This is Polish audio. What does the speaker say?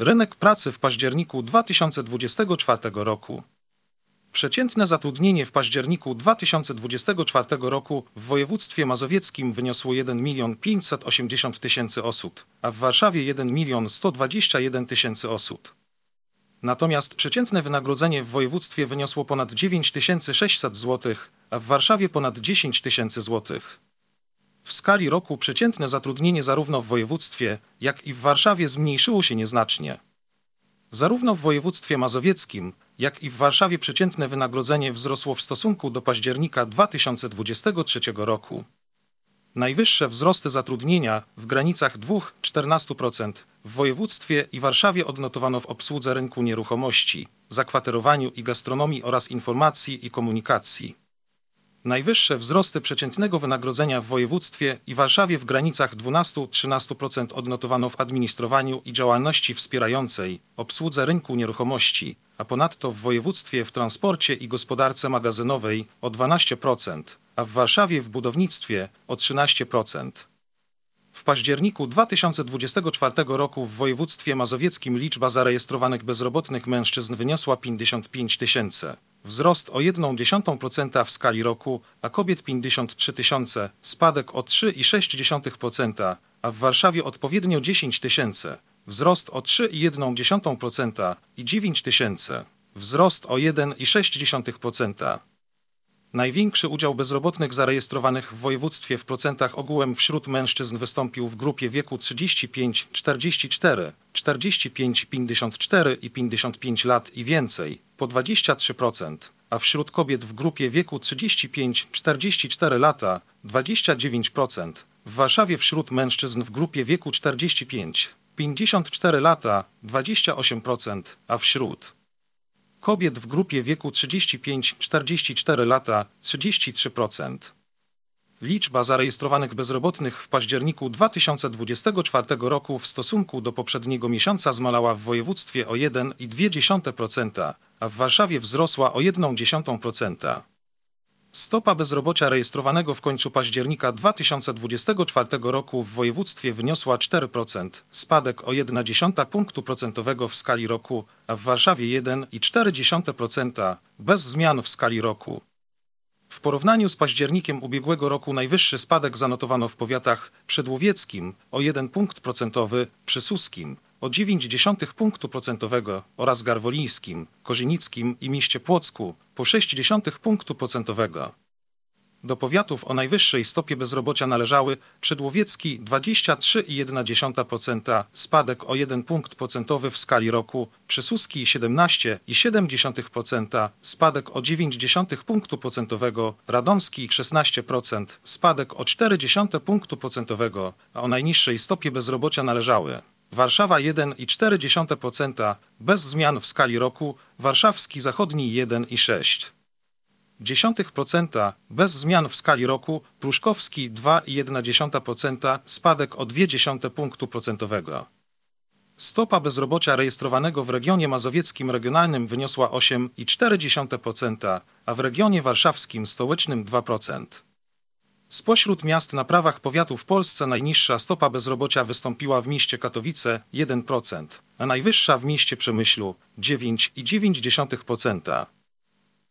Rynek pracy w październiku 2024 roku. Przeciętne zatrudnienie w październiku 2024 roku w województwie mazowieckim wyniosło 1 580 000 osób, a w Warszawie 1 121 000 osób. Natomiast przeciętne wynagrodzenie w województwie wyniosło ponad 9600 zł, a w Warszawie ponad 10 000 zł. W skali roku przeciętne zatrudnienie zarówno w województwie, jak i w Warszawie zmniejszyło się nieznacznie. Zarówno w województwie mazowieckim, jak i w Warszawie przeciętne wynagrodzenie wzrosło w stosunku do października 2023 roku. Najwyższe wzrosty zatrudnienia w granicach 2–14% w województwie i Warszawie odnotowano w obsłudze rynku nieruchomości, zakwaterowaniu i gastronomii oraz informacji i komunikacji. Najwyższe wzrosty przeciętnego wynagrodzenia w województwie i Warszawie w granicach 12–13% odnotowano w administrowaniu i działalności wspierającej, obsłudze rynku nieruchomości, a ponadto w województwie w transporcie i gospodarce magazynowej o 12%, a w Warszawie w budownictwie o 13%. W październiku 2024 roku w województwie mazowieckim liczba zarejestrowanych bezrobotnych mężczyzn wyniosła 55 000. Wzrost o 0,1% w skali roku, a kobiet 53 000, spadek o 3,6%, a w Warszawie odpowiednio 10 000, wzrost o 3,1% i 9 000, wzrost o 1,6%. Największy udział bezrobotnych zarejestrowanych w województwie w procentach ogółem wśród mężczyzn wystąpił w grupie wieku 35–44, 45–54 i 55 lat i więcej, po 23%, a wśród kobiet w grupie wieku 35–44 lata 29%, w Warszawie wśród mężczyzn w grupie wieku 45–54 lata 28%, a wśród kobiet w grupie wieku 35–44 lata 33%. Liczba zarejestrowanych bezrobotnych w październiku 2024 roku w stosunku do poprzedniego miesiąca zmalała w województwie o 1,2%, a w Warszawie wzrosła o 0,1%. Stopa bezrobocia rejestrowanego w końcu października 2024 roku w województwie wyniosła 4%, spadek o 0,1 punktu procentowego w skali roku, a w Warszawie 1,4%, bez zmian w skali roku. W porównaniu z październikiem ubiegłego roku najwyższy spadek zanotowano w powiatach przedłowieckim o 1 punkt procentowy, przysłuskim o 0,9 punktu procentowego oraz garwolińskim, korzynickim i mieście Płocku po 0,6 punktu procentowego. Do powiatów o najwyższej stopie bezrobocia należały Przedłowiecki 23,1%, spadek o 1 punkt procentowy w skali roku, Przysłuski 17,7%, spadek o 0,9 punktu procentowego, Radomski 16%, spadek o 0,4 punktu procentowego, a o najniższej stopie bezrobocia należały Warszawa 1,4%, bez zmian w skali roku, Warszawski Zachodni 1,6%, bez zmian w skali roku, Pruszkowski 2,1%, spadek o 0,2 punktu procentowego. Stopa bezrobocia rejestrowanego w regionie mazowieckim regionalnym wyniosła 8,4%, a w regionie warszawskim stołecznym 2%. Spośród miast na prawach powiatu w Polsce najniższa stopa bezrobocia wystąpiła w mieście Katowice 1%, a najwyższa w mieście Przemyślu 9,9%.